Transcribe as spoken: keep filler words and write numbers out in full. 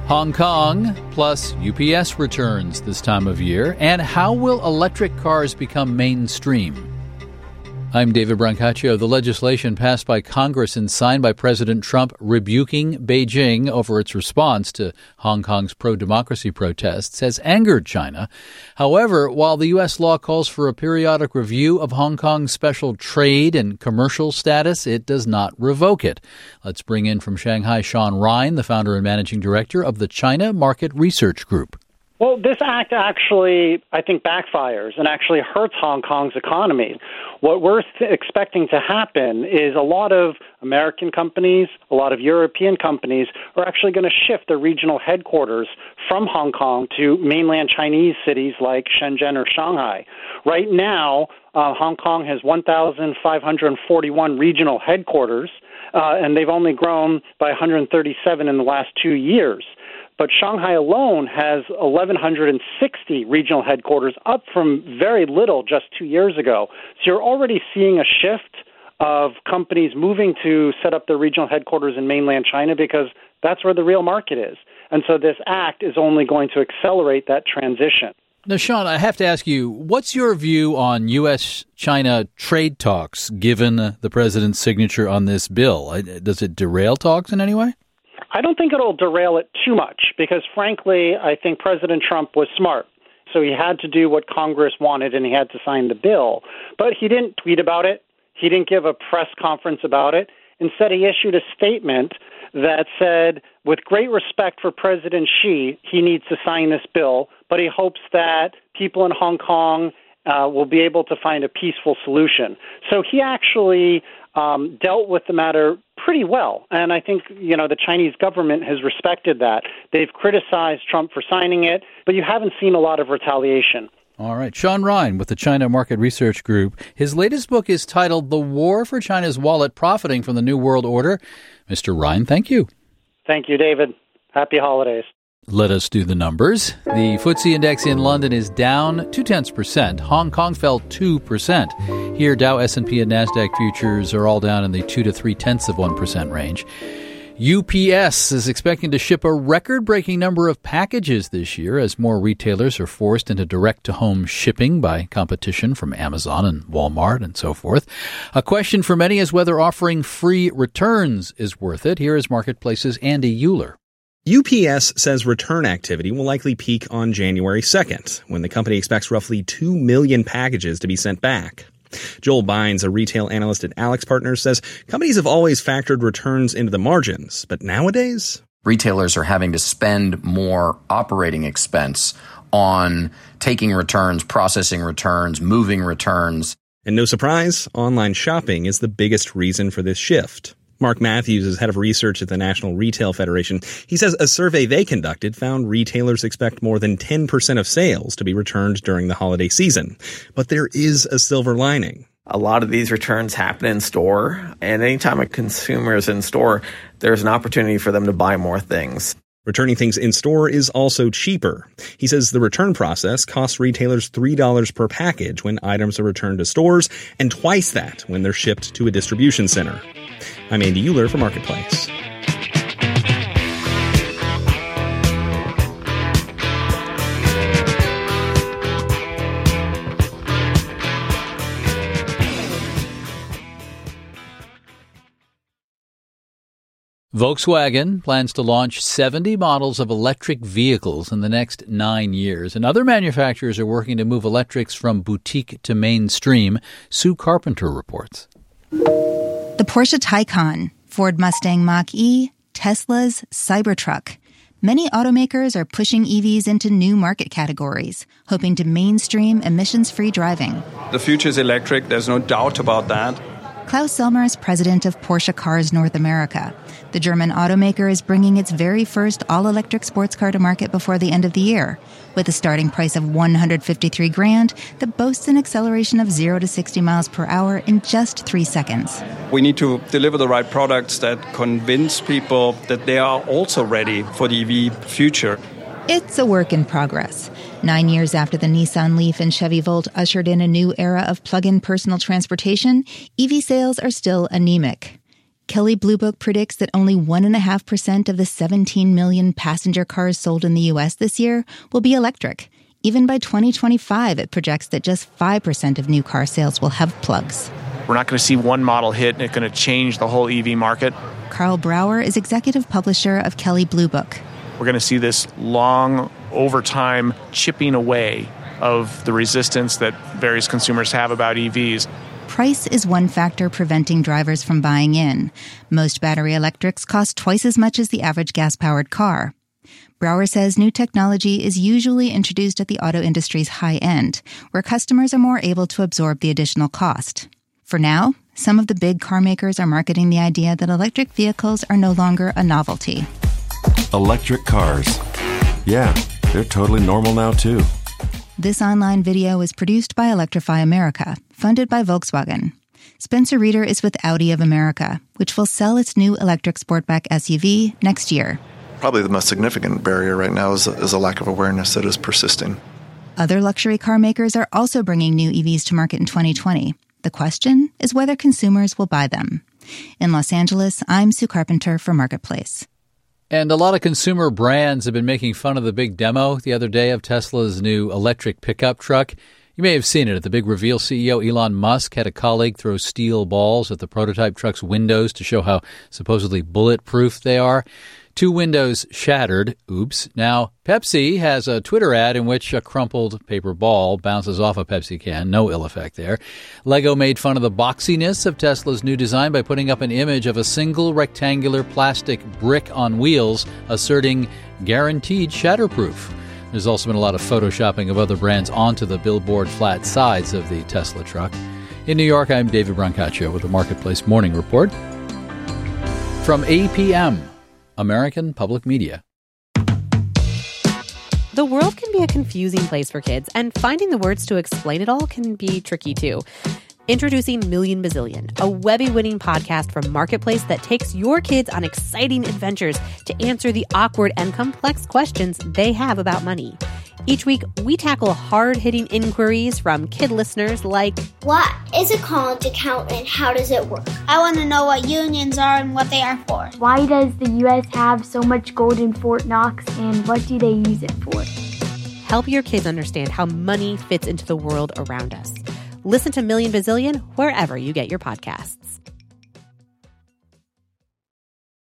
Hong Kong plus U P S returns this time of year, and how will electric cars become mainstream? I'm David Brancaccio. The legislation passed by Congress and signed by President Trump rebuking Beijing over its response to Hong Kong's pro-democracy protests has angered China. However, while the U S law calls for a periodic review of Hong Kong's special trade and commercial status, it does not revoke it. Let's bring in from Shanghai Sean Ryan, the founder and managing director of the China Market Research Group. Well, this act actually, I think, backfires and actually hurts Hong Kong's economy. What we're th- expecting to happen is a lot of American companies, a lot of European companies are actually going to shift their regional headquarters from Hong Kong to mainland Chinese cities like Shenzhen or Shanghai. Right now, uh, Hong Kong has one thousand five hundred forty-one regional headquarters, uh, and they've only grown by one hundred thirty-seven in the last two years. But Shanghai alone has one thousand one hundred sixty regional headquarters, up from very little just two years ago. So you're already seeing a shift of companies moving to set up their regional headquarters in mainland China because that's where the real market is. And so this act is only going to accelerate that transition. Now, Sean, I have to ask you, what's your view on U S China trade talks given the president's signature on this bill? Does it derail talks in any way? I don't think it'll derail it too much because, frankly, I think President Trump was smart. So he had to do what Congress wanted and he had to sign the bill. But he didn't tweet about it. He didn't give a press conference about it. Instead, he issued a statement that said, with great respect for President Xi, he needs to sign this bill, but he hopes that people in Hong Kong uh, will be able to find a peaceful solution. So he actually um, dealt with the matter pretty well. And I think, you know, the Chinese government has respected that. They've criticized Trump for signing it, but you haven't seen a lot of retaliation. All right. Sean Ryan with the China Market Research Group. His latest book is titled The War for China's Wallet, Profiting from the New World Order. Mister Ryan, thank you. Thank you, David. Happy holidays. Let us do the numbers. The F T S E index in London is down two-tenths percent. Hong Kong fell two percent. Here, Dow, S and P, and NASDAQ futures are all down in the two to three-tenths of one percent range. U P S is expecting to ship a record-breaking number of packages this year as more retailers are forced into direct-to-home shipping by competition from Amazon and Walmart and so forth. A question for many is whether offering free returns is worth it. Here is Marketplace's Andy Euler. U P S says return activity will likely peak on January second, when the company expects roughly two million packages to be sent back. Joel Bynes, a retail analyst at Alex Partners, says companies have always factored returns into the margins, but nowadays retailers are having to spend more operating expense on taking returns, processing returns, moving returns. And no surprise, online shopping is the biggest reason for this shift. Mark Matthews is head of research at the National Retail Federation. He says a survey they conducted found retailers expect more than ten percent of sales to be returned during the holiday season. But there is a silver lining. A lot of these returns happen in store, and anytime a consumer is in store, there's an opportunity for them to buy more things. Returning things in store is also cheaper. He says the return process costs retailers three dollars per package when items are returned to stores and twice that when they're shipped to a distribution center. I'm Andy Euler for Marketplace. Volkswagen plans to launch seventy models of electric vehicles in the next nine years, and other manufacturers are working to move electrics from boutique to mainstream. Sue Carpenter reports. The Porsche Taycan, Ford Mustang Mach-E, Tesla's Cybertruck. Many automakers are pushing E Vs into new market categories, hoping to mainstream emissions-free driving. The future is electric. There's no doubt about that. Klaus Selmer is president of Porsche Cars North America. The German automaker is bringing its very first all-electric sports car to market before the end of the year, with a starting price of one hundred fifty-three grand that boasts an acceleration of zero to sixty miles per hour in just three seconds. We need to deliver the right products that convince people that they are also ready for the E V future. It's a work in progress. Nine years after the Nissan Leaf and Chevy Volt ushered in a new era of plug-in personal transportation, E V sales are still anemic. Kelley Blue Book predicts that only one point five percent of the seventeen million passenger cars sold in the U S this year will be electric. Even by twenty twenty-five, it projects that just five percent of new car sales will have plugs. We're not going to see one model hit and it's going to change the whole E V market. Carl Brower is executive publisher of Kelley Blue Book. We're going to see this long, over time, chipping away of the resistance that various consumers have about E Vs. Price is one factor preventing drivers from buying in. Most battery electrics cost twice as much as the average gas-powered car. Brower says new technology is usually introduced at the auto industry's high end, where customers are more able to absorb the additional cost. For now, some of the big car makers are marketing the idea that electric vehicles are no longer a novelty. Electric cars. Yeah, they're totally normal now, too. This online video is produced by Electrify America, funded by Volkswagen. Spencer Reeder is with Audi of America, which will sell its new electric Sportback S U V next year. Probably the most significant barrier right now is, is a lack of awareness that is persisting. Other luxury car makers are also bringing new E Vs to market in twenty twenty. The question is whether consumers will buy them. In Los Angeles, I'm Sue Carpenter for Marketplace. And a lot of consumer brands have been making fun of the big demo the other day of Tesla's new electric pickup truck. You may have seen it at the big reveal. C E O Elon Musk had a colleague throw steel balls at the prototype truck's windows to show how supposedly bulletproof they are. Two windows shattered. Oops. Now, Pepsi has a Twitter ad in which a crumpled paper ball bounces off a Pepsi can. No ill effect there. Lego made fun of the boxiness of Tesla's new design by putting up an image of a single rectangular plastic brick on wheels, asserting guaranteed shatterproof. There's also been a lot of photoshopping of other brands onto the billboard flat sides of the Tesla truck. In New York, I'm David Brancaccio with the Marketplace Morning Report. From A P M, American Public Media. The world can be a confusing place for kids, and finding the words to explain it all can be tricky too. Introducing Million Bazillion, a Webby-winning podcast from Marketplace that takes your kids on exciting adventures to answer the awkward and complex questions they have about money. Each week, we tackle hard-hitting inquiries from kid listeners like, what is a college account and how does it work? I want to know what unions are and what they are for. Why does the U S have so much gold in Fort Knox and what do they use it for? Help your kids understand how money fits into the world around us. Listen to Million Bazillion wherever you get your podcasts.